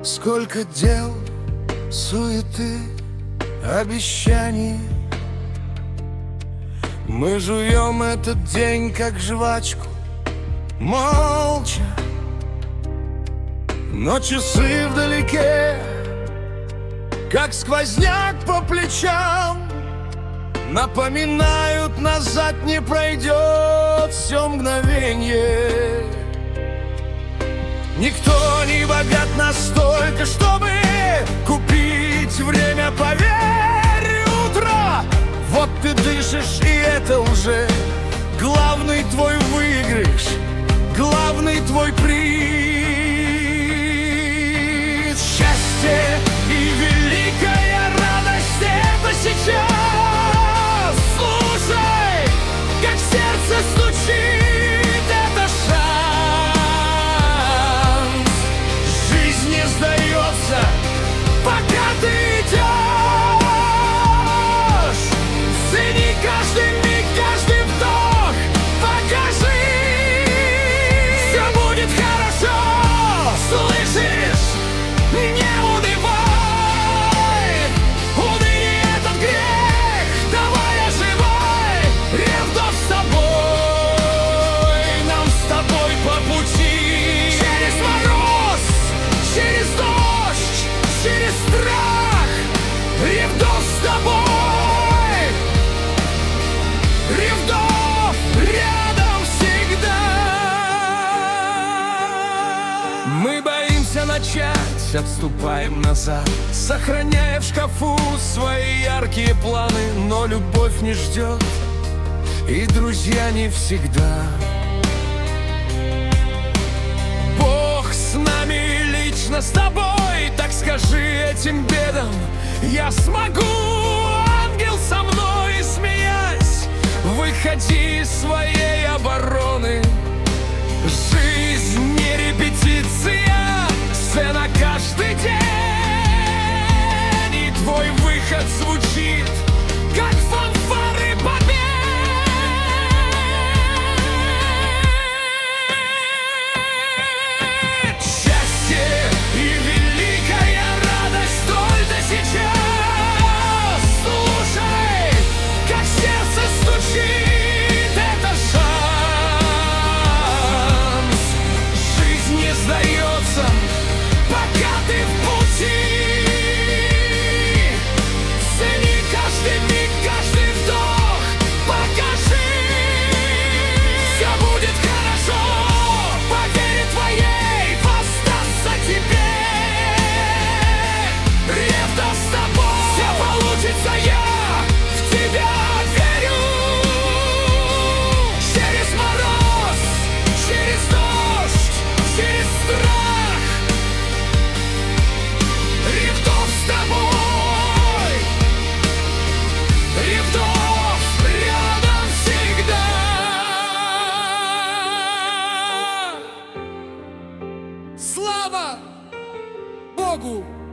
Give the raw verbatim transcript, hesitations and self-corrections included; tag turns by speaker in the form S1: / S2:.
S1: Сколько дел, суеты, обещаний. Мы жуем этот день, как жвачку, молча. Но часы вдалеке, как сквозняк по плечам, напоминают, назад не пройдет все мгновенье. Никто не богат настолько, чтобы купить время, поверь, утро. Вот ты дышишь, и это уже главный твой выигрыш, главный твой приз. Счастье и великая радость — это сейчас. Слушай, как сердце стучит, это шанс. Жизнь не сдается, пока ты идешь. Цени каждый миг, каждый вдох, покажи. Все будет хорошо, слышишь? Не унывай, уныние — этот грех. Давай оживай, Ревдов с тобой, нам с тобой по пути. Через мороз, через дождь, через страх, Ревдов с тобой, Ревдов рядом всегда. Мы боимся начать, отступаем назад, сохраняя в шкафу свои яркие планы. Но любовь не ждет, и друзья не всегда. Бог с нами, лично с тобой, так скажи этим бедам: я смогу, ангел со мной, смеясь, выходи из своей обороны. Жизнь не репетиция, сцена каждый день, и твой выход звучит, как фанфары побед. Счастье и великая радость только сейчас. Слушай, как сердце стучит, это шанс. Жизнь не сдается, пока ты в пути. Цени каждый миг, каждый вдох, покажи. Все будет хорошо, по вере твоей воздастся тебе. Ревдов с тобой, все получится, я в тебя верю. Через мороз, через дождь, через страх, Ревдов с тобой, Ревдов рядом всегда. Слава Богу!